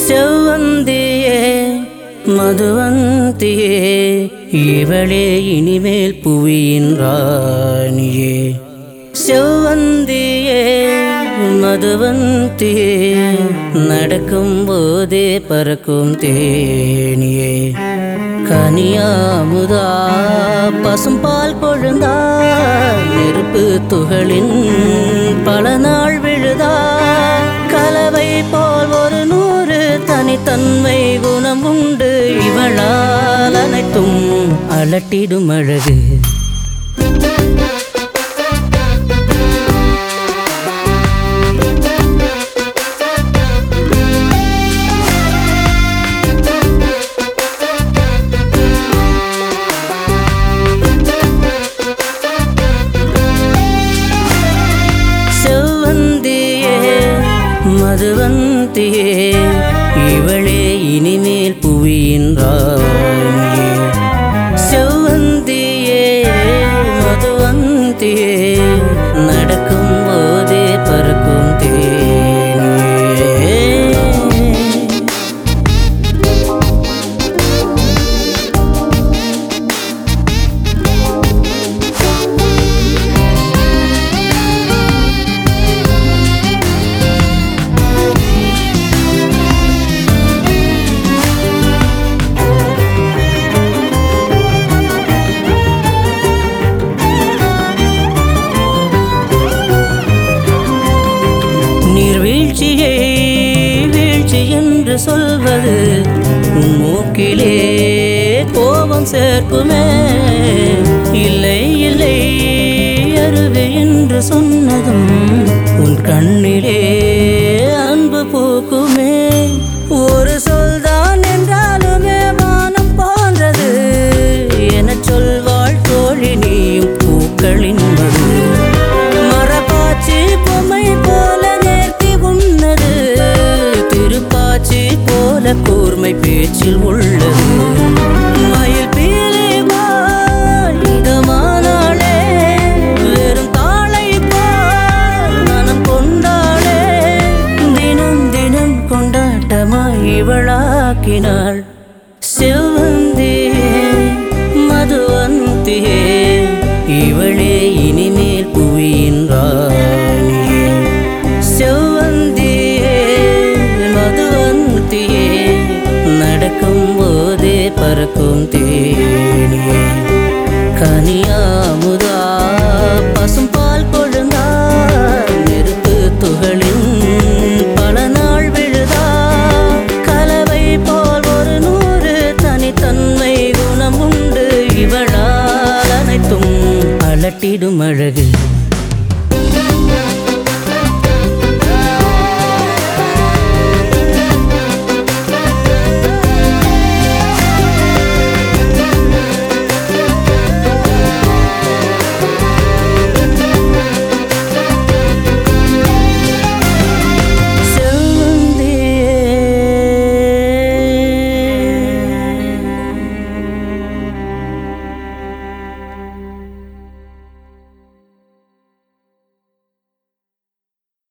செவ்வந்தியே மதுவந்தியே இவளே இனிமேல் புவியின் ராணியே. செவ்வந்தியே மதுவந்தியே நடக்கும் போதே பறக்கும் தேனியே. கனியாமுதா பசும்பால் கொழுந்தா நெருப்பு துகளின் பல நாள் விழுதா. கலவை போல் ஒரு 100 தனித்தன்மை குணம் உண்டு. இவளால் அனைத்தும் அலட்டிடும் அழகு. மதுவந்தியே இவளே இனிமேல் புவியின் ராணியே. செவ்வந்தியே மதுவந்தியே நடக்கும் போதே பறக்கும் தேனியே. நீர்வீழ்ச்சியை வீழ்ச்சி என்று சொல்வது உன் மூக்கிலே கோபம் சேர்க்குமே. இல்லை இல்லை அருவி என்று சொன்னதும் உன் கண்ணிலே அன்பு பூக்குமே. ஒரு சொல்தான் என்றாலுமே வானம் போன்றது என சொல்வாள் தோழி நீயும் பூக்களின் மது. மரபாச்சி பொம்மை போல திருப்பாச்சி போல கூர்மை பேச்சில் உள்ளது. மயில் பீலிபால் இதமானாளே வெறும் தாளை போல் மனம் கொண்டாளே. தினம் தினம் கொண்டாட்டமாய் இவளாக்கினாள். செவ்வந்தியே மதுவந்தியே இவளே இனிமேல் புவியின் ராணியே. செவ்வந்தியே மதுவந்தியே நடக்கும் போதே பறக்கும்